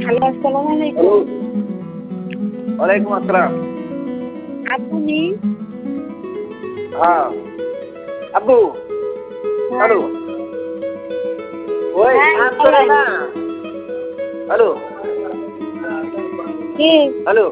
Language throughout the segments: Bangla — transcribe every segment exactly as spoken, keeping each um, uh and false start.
হ্যালো, আসসালামু আলাইকুম। ওয়ালাইকুম আসসালাম। আপনি? হ্যাঁ আব্বু। হ্যালো। ওই হ্যাঁ, শান্ত রে বলেন। না। হ্যালো। কে? হ্যালো।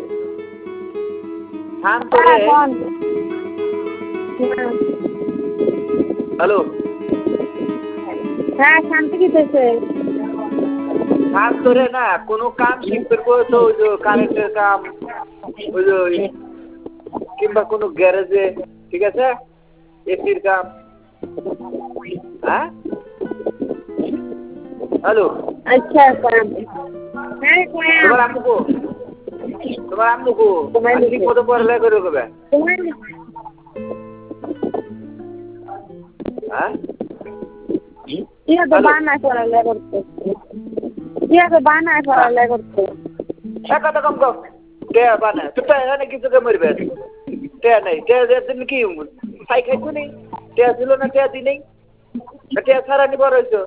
শান্ত হ্যাঁ, রে। বল। হ্যাঁ। হ্যালো। হ্যাঁ, শান্তি দিতেছে। শান্ত রে না, কোনো কাম শিখতে তো ওই যে কারেন্টের কাম, ওই যে কিংবা কোনো গ্যারেজে, ঠিক আছে, এসির কাম। হ্যাঁ হ্যালো। আচ্ছা, করেন। হ্যাঁ, করেন। তোমার আম্মু কো? তোমার আম্মু কো? তোমার আর ঠিক লিখে। মতো পড়ালেখা করে কবে? তোমার লিখে। হ্যাঁ ঠিক আছে, হ্যালো। বানায় পড়ালেখা করতে। ঠিক আছে, বানায় পড়ালেখা করতে। এক কথা কম কম টেয়া বানা তো এখানে কিছু কে মরবে টেয়া নাই টেয়া দেওয়ার জন্য কি খাই খাইছো নেই টেয়া ছিল না টেয়া দি নেই টেয়া ছাড়া নি বড় হয়েছো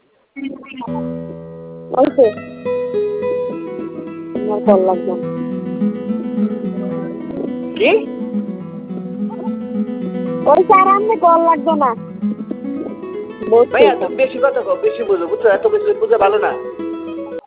ওইছে আমার কল লাগবে না। কি ওই স্যার আমনে কল লাগবে না। ভাইয়া তুমি বেশি কথা কও বেশি বুঝো বুঝছো এত বেশি বুঝা ভালো না